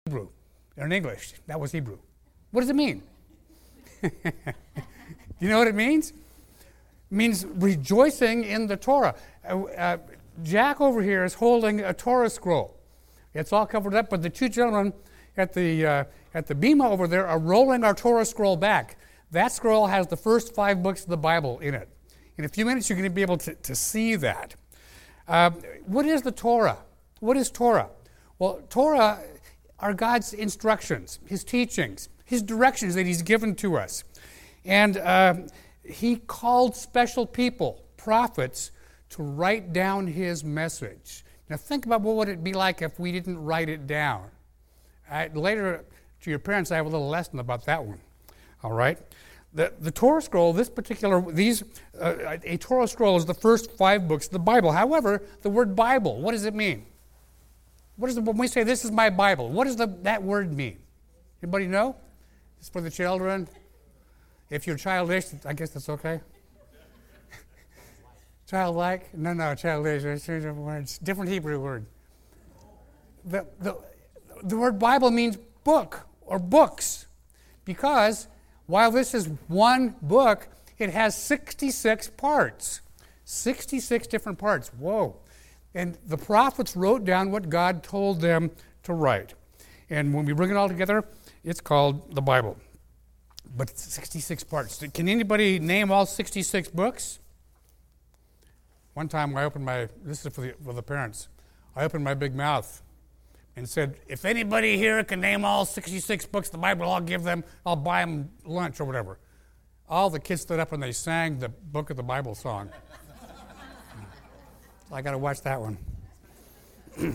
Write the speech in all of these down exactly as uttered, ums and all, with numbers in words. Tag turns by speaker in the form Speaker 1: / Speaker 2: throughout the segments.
Speaker 1: Hebrew, or in English. That was Hebrew. What does it mean? Do you know what it means? It means rejoicing in the Torah. Uh, uh, Jack over here is holding a Torah scroll. It's all covered up, but the two gentlemen at the uh, at the bima over there are rolling our Torah scroll back. That scroll has the first five books of the Bible in it. In a few minutes, you're going to be able to, to see that. Uh, what is the Torah? What is Torah? Well, Torah are God's instructions, His teachings, His directions that He's given to us. And uh, He called special people, prophets, to write down His message. Now think about what would it be like if we didn't write it down. Uh, later, to your parents, I have a little lesson about that one. All right? The, the Torah scroll, this particular, these, uh, a Torah scroll is the first five books of the Bible. However, the word Bible, what does it mean? What is the, when we say this is my Bible, what does the, that word mean? Anybody know? It's for the children. If you're childish, I guess that's okay. Childlike? No, no, childish. There's two different words. Different Hebrew word. The, the, the word Bible means book or books, because while this is one book, it has sixty-six parts. sixty-six different parts. Whoa. And the prophets wrote down what God told them to write. And when we bring it all together, it's called the Bible. But it's sixty-six parts. Can anybody name all sixty-six books? One time I opened my, this is for the, for the parents, I opened my big mouth and said, if anybody here can name all sixty-six books of the Bible, I'll give them, I'll buy them lunch or whatever. All the kids stood up and they sang the Book of the Bible song. I got to watch that one. Now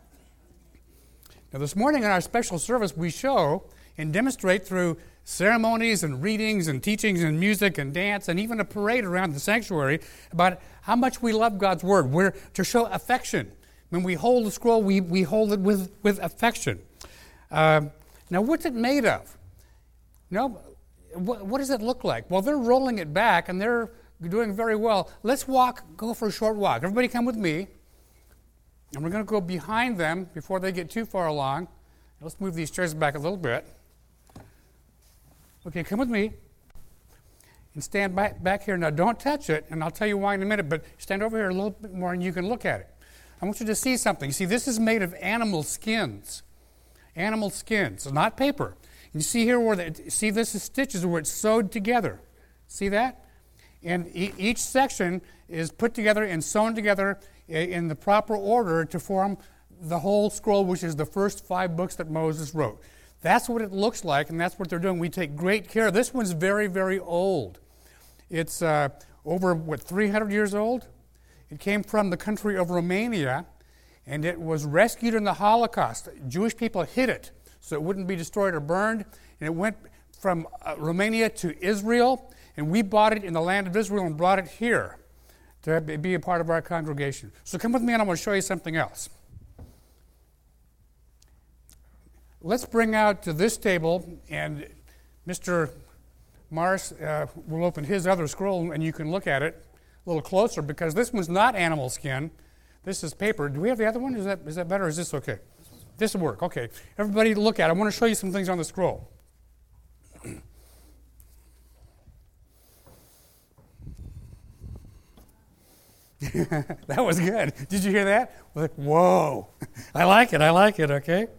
Speaker 1: this morning in our special service, we show and demonstrate through ceremonies and readings and teachings and music and dance and even a parade around the sanctuary about how much we love God's Word. We're to show affection. When we hold the scroll, we, we hold it with, with affection. Uh, now, what's it made of? You know, what, what does it look like? Well, they're rolling it back, and they're doing very well. Let's walk, go for a short walk. Everybody come with me. And we're going to go behind them before they get too far along. Let's move these chairs back a little bit. Okay, come with me. And stand back, back here. Now, don't touch it, and I'll tell you why in a minute, but stand over here a little bit more, and you can look at it. I want you to see something. See, this is made of animal skins. Animal skins, not paper. You see here where, the, see this is stitches where it's sewed together. See that? And e- each section is put together and sewn together in the proper order to form the whole scroll, which is the first five books that Moses wrote. That's what it looks like, and that's what they're doing. We take great care. This one's very, very old. It's uh, over, what, three hundred years old? It came from the country of Romania, and it was rescued in the Holocaust. Jewish people hid it so it wouldn't be destroyed or burned, and it went from uh, Romania to Israel, and we bought it in the land of Israel and brought it here to be a part of our congregation. So come with me, and I'm going to show you something else. Let's bring out to this table, and Mister Mars uh, will open his other scroll, and you can look at it a little closer, because this one's not animal skin. This is paper. Do we have the other one? Is that is that better, or is this okay? This will work. Okay. Everybody look at it. I want to show you some things on the scroll. That was good. Did you hear that? Whoa. I like it. I like it, okay?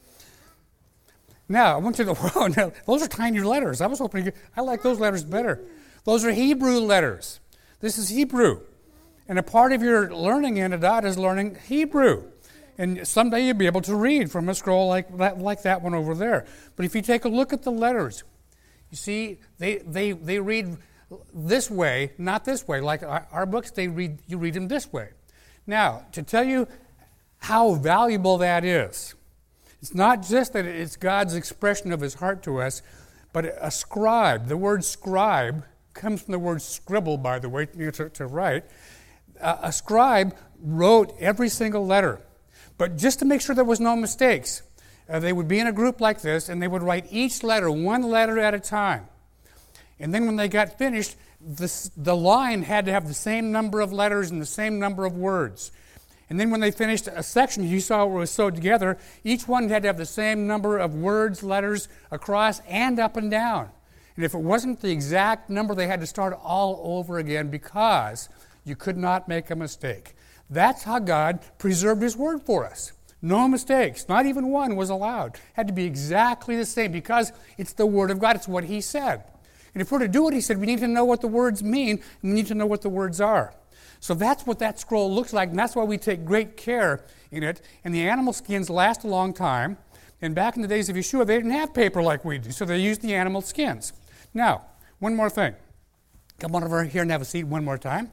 Speaker 1: Now, I want you to, whoa, now, those are tiny letters. I was hoping to get, I like those letters better. Those are Hebrew letters. This is Hebrew. And a part of your learning in Adad is learning Hebrew. And someday you'll be able to read from a scroll like that, like that one over there. But if you take a look at the letters, you see, they they they read this way, not this way. Like our, our books, they read you read them this way. Now, to tell you how valuable that is, it's not just that it's God's expression of His heart to us, but a scribe, the word scribe comes from the word scribble, by the way, you know, to, to write. Uh, a scribe wrote every single letter. But just to make sure there was no mistakes, uh, they would be in a group like this, and they would write each letter, one letter at a time. And then when they got finished, this, the line had to have the same number of letters and the same number of words. And then when they finished a section, you saw where it was sewed together, each one had to have the same number of words, letters, across, and up and down. And if it wasn't the exact number, they had to start all over again because you could not make a mistake. That's how God preserved His Word for us. No mistakes. Not even one was allowed. Had to be exactly the same because it's the Word of God. It's what He said. And if we're to do what He said, we need to know what the words mean, and we need to know what the words are. So that's what that scroll looks like, and that's why we take great care in it. And the animal skins last a long time. And back in the days of Yeshua, they didn't have paper like we do, so they used the animal skins. Now, one more thing. Come on over here and have a seat one more time.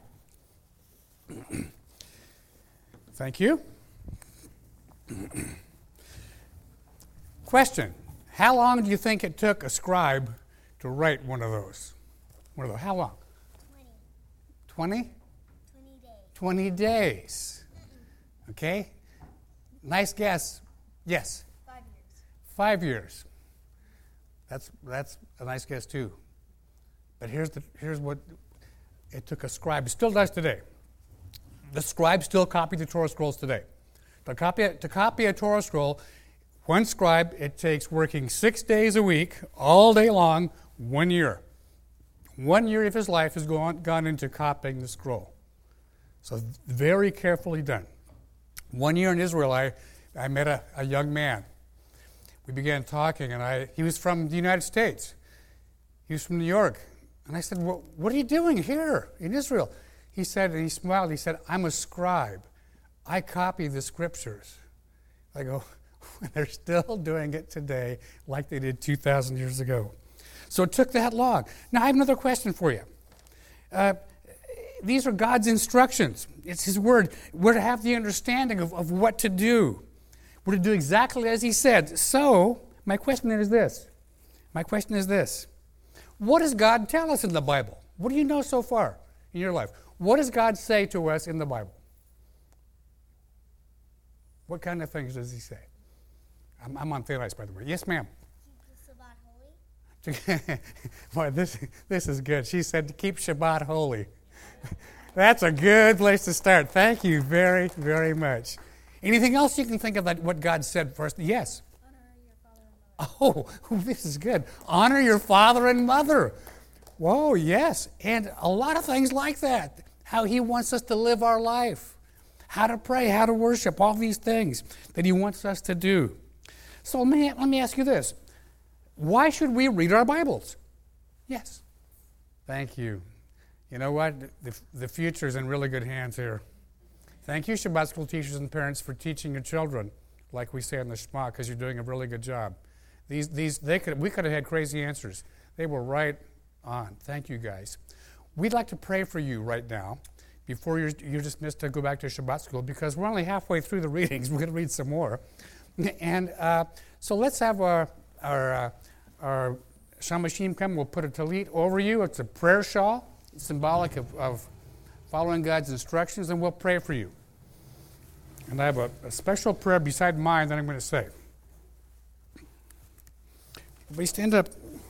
Speaker 1: Thank you. Question. How long do you think it took a scribe to write one of those? One of those. How long?
Speaker 2: twenty.
Speaker 1: twenty?
Speaker 2: twenty days.
Speaker 1: twenty days. Okay. Nice guess. Yes.
Speaker 2: Five years.
Speaker 1: Five years. That's that's a nice guess too. But here's the here's what it took a scribe. It still does today. The scribes still copy the Torah scrolls today. To copy to copy a Torah scroll, one scribe, it takes working six days a week, all day long, one year. One year of his life has gone gone into copying the scroll. So very carefully done. One year in Israel, I, I met a, a young man. We began talking, and I he was from the United States. He was from New York. And I said, well, what are you doing here in Israel? He said, and he smiled, he said, I'm a scribe. I copy the scriptures. I go, they're still doing it today like they did two thousand years ago. So it took that long. Now, I have another question for you. Uh, these are God's instructions. It's His Word. We're to have the understanding of, of what to do. We're to do exactly as He said. So, my question is this. My question is this. What does God tell us in the Bible? What do you know so far in your life? What does God say to us in the Bible? What kind of things does He say? I'm, I'm on thin ice, by the way. Yes, ma'am.
Speaker 2: Keep the Shabbat holy.
Speaker 1: Boy, this, this is good. She said to keep Shabbat holy. That's a good place to start. Thank you very, very much. Anything else you can think of that what God said first? Yes.
Speaker 2: Honor your father and mother.
Speaker 1: Oh, this is good. Honor your father and mother. Whoa, yes. And a lot of things like that. How He wants us to live our life. How to pray, how to worship, all these things that He wants us to do. So let me, let me ask you this. Why should we read our Bibles? Yes. Thank you. You know what? The, the future is in really good hands here. Thank you, Shabbat school teachers and parents, for teaching your children, like we say in the Shema, because you're doing a really good job. These, these, they could, we could have had crazy answers. They were right on. Thank you, guys. We'd like to pray for you right now before you're, you're dismissed to go back to Shabbat school, because we're only halfway through the readings. We're going to read some more. And uh, so let's have our, our, uh, our Shamashim come. We'll put a tallit over you. It's a prayer shawl. It's symbolic of, of following God's instructions, and we'll pray for you. And I have a, a special prayer beside mine that I'm going to say. Everybody stand up.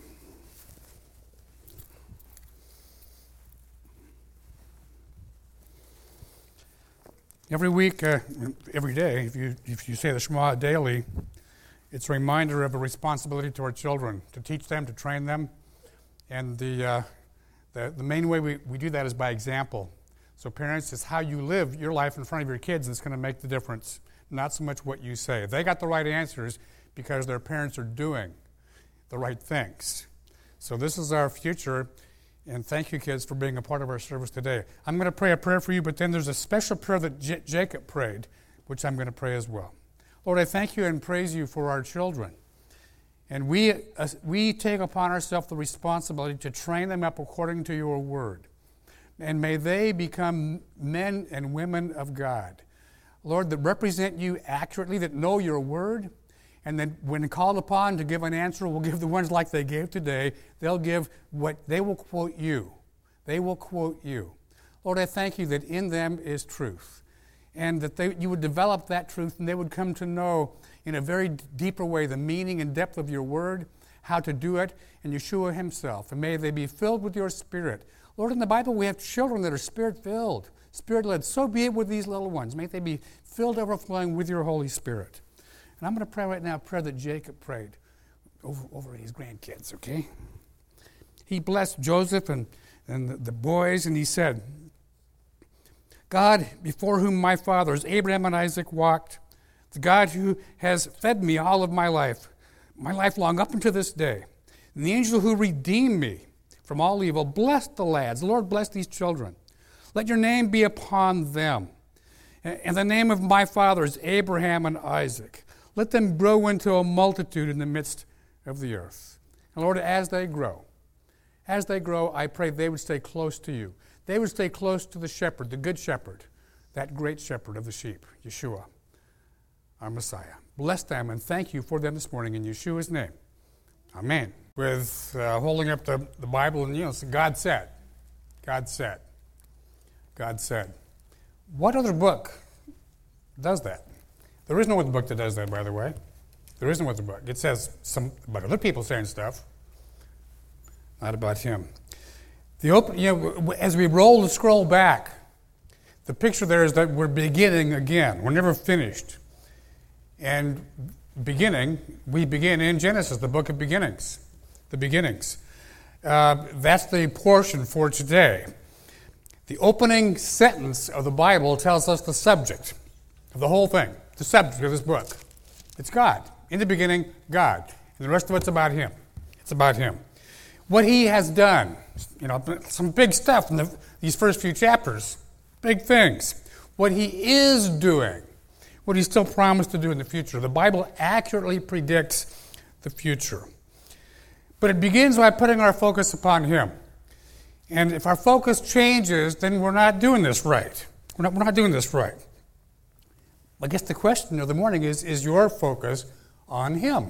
Speaker 1: Every week, uh, every day, if you if you say the Shema daily, it's a reminder of a responsibility to our children, to teach them, to train them. And the uh, the, the main way we, we do that is by example. So parents, it's how you live your life in front of your kids that's going to make the difference, not so much what you say. They got the right answers because their parents are doing the right things. So this is our future. And thank you, kids, for being a part of our service today. I'm going to pray a prayer for you, but then there's a special prayer that J- Jacob prayed, which I'm going to pray as well. Lord, I thank you and praise you for our children. And we, uh, we take upon ourselves the responsibility to train them up according to your word. And may they become men and women of God. Lord, that represent you accurately, that know your word, and then when called upon to give an answer, we'll give the ones like they gave today. They'll give what, they will quote you. They will quote you. Lord, I thank you that in them is truth. And that they, you would develop that truth and they would come to know in a very deeper way the meaning and depth of your word, how to do it, and Yeshua himself. And may they be filled with your spirit. Lord, in the Bible we have children that are spirit-filled, Spirit-led. So be it with these little ones. May they be filled overflowing with your Holy Spirit. And I'm going to pray right now a prayer that Jacob prayed over, over his grandkids, okay? He blessed Joseph and, and the, the boys, and he said, God, before whom my fathers, Abraham and Isaac, walked, the God who has fed me all of my life, my life long up until this day, and the angel who redeemed me from all evil, bless the lads. Lord, bless these children. Let your name be upon them. And the name of my fathers, Abraham and Isaac. Let them grow into a multitude in the midst of the earth. And Lord, as they grow, as they grow, I pray they would stay close to you. They would stay close to the shepherd, the good shepherd, that great shepherd of the sheep, Yeshua, our Messiah. Bless them and thank you for them this morning in Yeshua's name. Amen. With uh, holding up the, the Bible, and you know, God said, God said, God said. What other book does that? There is no other book that does that, by the way. There is no other book. It says some about other people saying stuff, not about him. The open, you know, as we roll the scroll back, the picture there is that we're beginning again. We're never finished. And beginning, we begin in Genesis, the book of beginnings. The beginnings. Uh, that's the portion for today. The opening sentence of the Bible tells us the subject of the whole thing, the subject of this book. It's God. In the beginning, God. And the rest of it's about him. It's about him. What he has done, you know, some big stuff in the, these first few chapters, big things. What he is doing, what he's still promised to do in the future. The Bible accurately predicts the future. But it begins by putting our focus upon him. And if our focus changes, then we're not doing this right. We're not, we're not doing this right. I guess the question of the morning is, is your focus on him?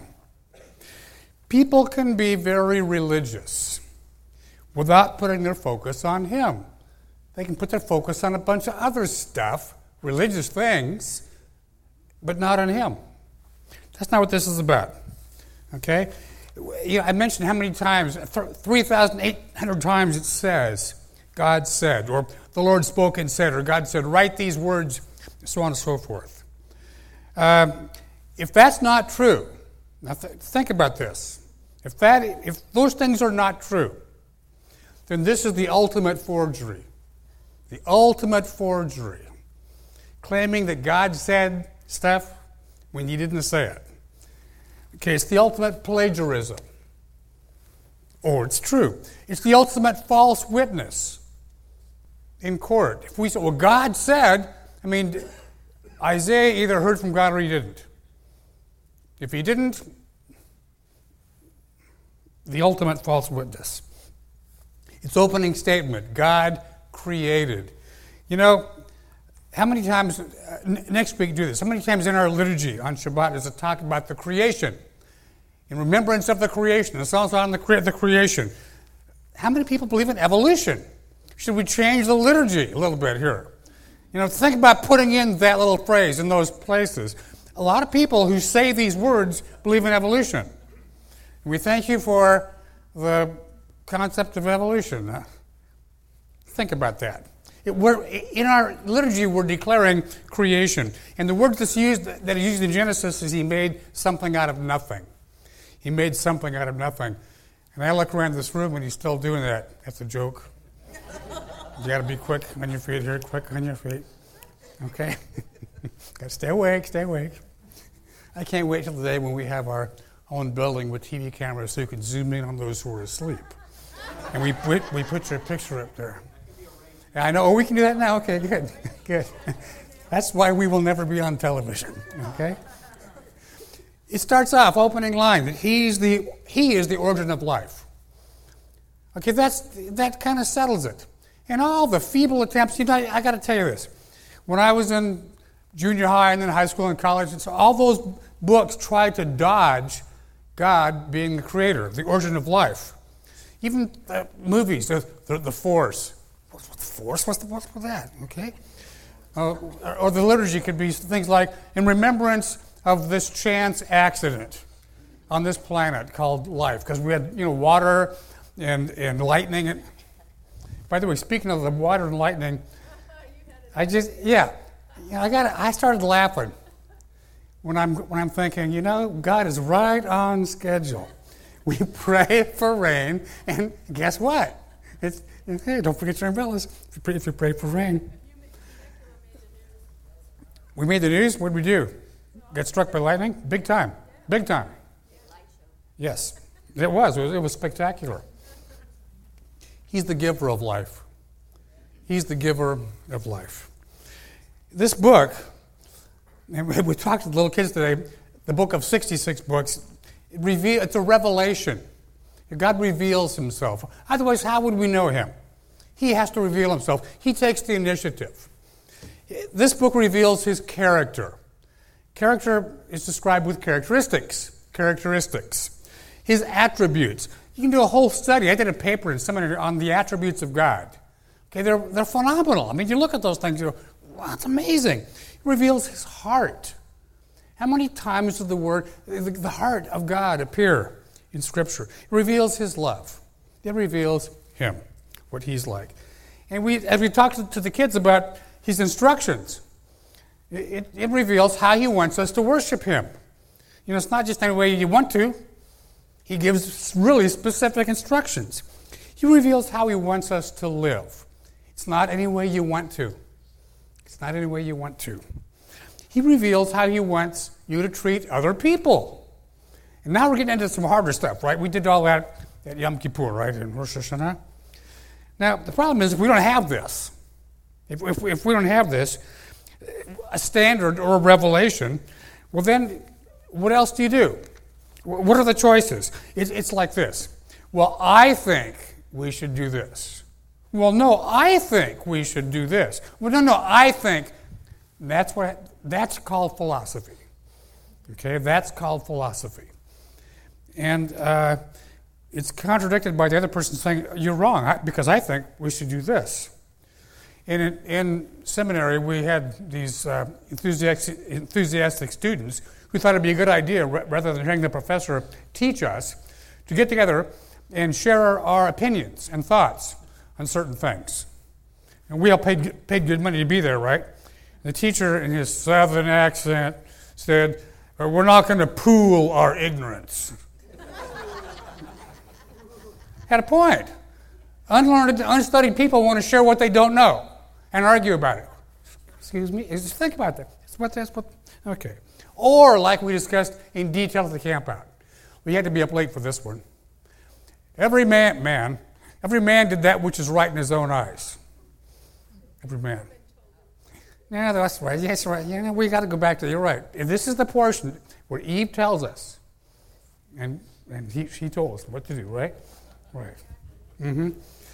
Speaker 1: People can be very religious without putting their focus on him. They can put their focus on a bunch of other stuff, religious things, but not on him. That's not what this is about. Okay? You know, I mentioned how many times, three thousand eight hundred times it says, God said, or the Lord spoke and said, or God said, write these words, so on and so forth. Uh, if that's not true, now th- think about this. If that, if those things are not true, then this is the ultimate forgery. The ultimate forgery. Claiming that God said stuff when he didn't say it. Okay, it's the ultimate plagiarism. Or it's true. It's the ultimate false witness in court. If we say, well, God said, I mean, Isaiah either heard from God or he didn't. If he didn't, the ultimate false witness. Its opening statement, God created. You know, how many times, uh, n- next week do this, how many times in our liturgy on Shabbat does it talk about the creation? In remembrance of the creation. The song's on the, cre- the creation. How many people believe in evolution? Should we change the liturgy a little bit here? You know, think about putting in that little phrase in those places. A lot of people who say these words believe in evolution. We thank you for the concept of evolution. Uh, think about that. It, we're, in our liturgy, we're declaring creation. And the word that's used, that is used in Genesis is he made something out of nothing. He made something out of nothing. And I look around this room and he's still doing that. That's a joke. You got to be quick on your feet here, quick on your feet. Okay? Got to stay awake, stay awake. I can't wait till the day when we have our own building with T V cameras so you can zoom in on those who are asleep. And we put, we put your picture up there. I know. Oh, we can do that now? Okay, good. Good. That's why we will never be on television. Okay? It starts off, opening line, that he's the, he is the origin of life. Okay, that's that kind of settles it. And all the feeble attempts, you know, I, I got to tell you this. When I was in junior high and then high school and college, and so all those books tried to dodge God being the creator, the origin of life. Even the movies, the, the, the Force. What's the Force? What's the what's with that? Okay, uh, or, or the liturgy could be things like in remembrance of this chance accident on this planet called life, because we had you know water and and lightning. And by the way, speaking of the water and lightning, I just, yeah. You know, I got. I started laughing when I'm when I'm thinking, you know, God is right on schedule. We pray for rain, and guess what? It's, hey, don't forget your umbrellas if you pray, if you pray for rain. We made the news. What did we do? Get struck by lightning? Big time. Big time. Yes, it was. It was, it was spectacular. He's the giver of life. He's the giver of life. This book, and we talked to the little kids today, the book of sixty-six books, it reveal, it's a revelation. God reveals himself. Otherwise, how would we know him? He has to reveal himself. He takes the initiative. This book reveals his character. Character is described with characteristics. Characteristics. His attributes. You can do a whole study. I did a paper in seminary on the attributes of God. Okay, they're, they're phenomenal. I mean, you look at those things, you go, wow, it's amazing. It reveals his heart. How many times does the word, the, the heart of God appear in Scripture? It reveals his love. It reveals him, what he's like. And we, as we talked to, to the kids about his instructions, it, it reveals how he wants us to worship him. You know, it's not just any way you want to. He gives really specific instructions. He reveals how he wants us to live. It's not any way you want to. It's not any way you want to. He reveals how he wants you to treat other people. And now we're getting into some harder stuff, right? We did all that at Yom Kippur, right, in Rosh Hashanah. Now, the problem is if we don't have this, if, if, if we don't have this, a standard or a revelation, well then, what else do you do? What are the choices? It's, it's like this. Well, I think we should do this. Well, no, I think we should do this. Well, no, no, I think. That's what. That's called philosophy. Okay, that's called philosophy. And uh, it's contradicted by the other person saying, you're wrong, because I think we should do this. And in, in seminary, we had these uh, enthusiastic, enthusiastic students who thought it'd be a good idea, rather than hearing the professor teach us, to get together and share our opinions and thoughts on certain things. And we all paid, paid good money to be there, right? The teacher, in his southern accent, said, we're not going to pool our ignorance. Had a point. Unlearned, unstudied people want to share what they don't know and argue about it. Excuse me? Just think about that. That's what, that's what, okay. Or, like we discussed in detail at the campout. We had to be up late for this one. Every man, man, every man did that which is right in his own eyes. Every man. Yeah, that's right. Yes, right. You know, we got to go back to, you're right. If this is the portion where Eve tells us, and and he, she told us what to do, right? Right. Mm-hmm.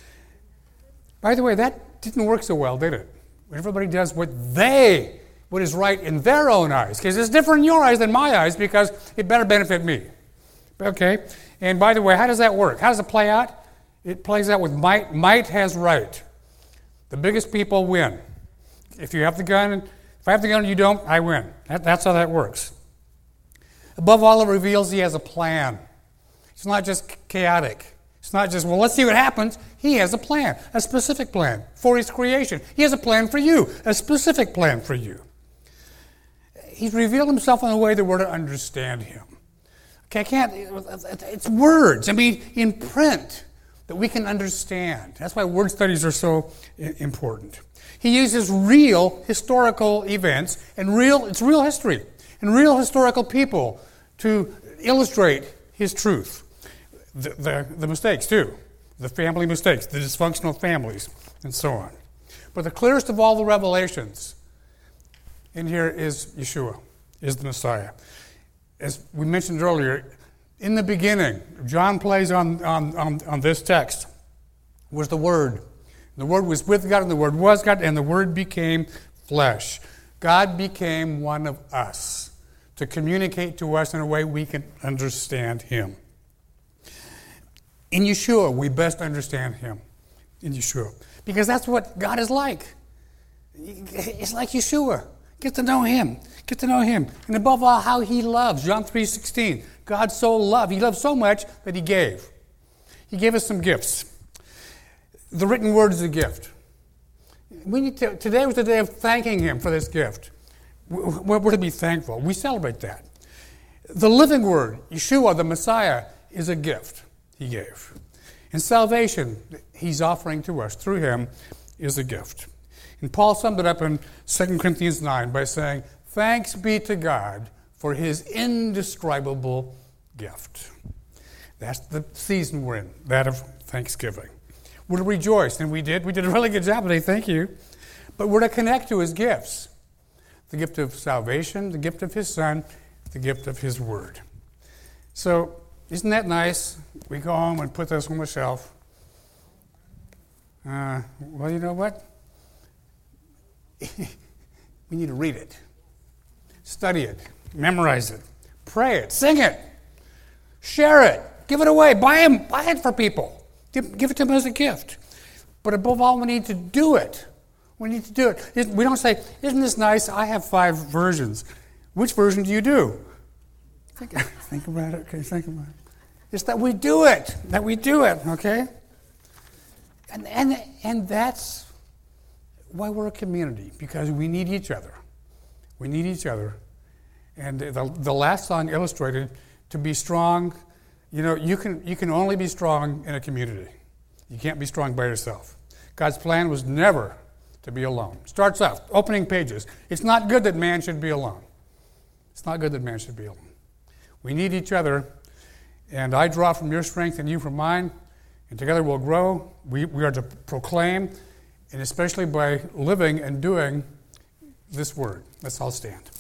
Speaker 1: By the way, that didn't work so well, did it? Everybody does what they, what is right in their own eyes. Because it's different in your eyes than my eyes, because it better benefit me. Okay? And by the way, how does that work? How does it play out? It plays out with might. Might has right. The biggest people win. If you have the gun, if I have the gun and you don't, I win. That, that's how that works. Above all, it reveals he has a plan. It's not just chaotic. It's not just, well, let's see what happens. He has a plan, a specific plan for his creation. He has a plan for you, a specific plan for you. He's revealed himself in a way that we're to understand him. Okay, I can't, it's words, I mean, in print that we can understand. That's why word studies are so important. He uses real historical events and real, it's real history, and real historical people to illustrate his truth. The, the, the mistakes, too. The family mistakes, the dysfunctional families, and so on. But the clearest of all the revelations in here is Yeshua, is the Messiah. As we mentioned earlier, in the beginning, John plays on, on, on, on this text, was the Word. The Word was with God, and the Word was God, and the Word became flesh. God became one of us to communicate to us in a way we can understand Him. In Yeshua, we best understand Him. In Yeshua. Because that's what God is like. It's like Yeshua. Get to know Him. Get to know Him. And above all, how He loves. John three sixteen. God so loved. He loved so much that He gave. He gave us some gifts. The written word is a gift. we need to, today was the day of thanking him for this gift. We're, we're to be thankful. We celebrate that. The living word, Yeshua, the Messiah, is a gift he gave. And salvation he's offering to us through him is a gift. And Paul summed it up in Second Corinthians nine by saying, thanks be to God for his indescribable gift. That's the season we're in, that of Thanksgiving. We're to rejoice, and we did. We did a really good job today, thank you. But we're to connect to his gifts. The gift of salvation, the gift of his Son, the gift of his Word. So, isn't that nice? We go home and put this on the shelf. Uh, well, you know what? We need to read it, study it, memorize it, pray it, sing it, share it, give it away, buy it, buy it for people, give, give it to them as a gift. But above all, we need to do it. We need to do it. We don't say, isn't this nice? I have five versions. Which version do you do? Think, think about it. Okay, think about it. It's that we do it. That we do it. Okay. And and and that's why we're a community, because we need each other. We need each other. And the the last song illustrated, to be strong. You know, you can you can only be strong in a community. You can't be strong by yourself. God's plan was never to be alone. Starts off, opening pages. It's not good that man should be alone. It's not good that man should be alone. We need each other, and I draw from your strength and you from mine, and together we'll grow. We, we are to proclaim, and especially by living and doing this word. Let's all stand.